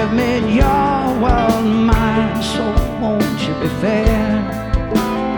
admit your world, mine, so won't you be fair?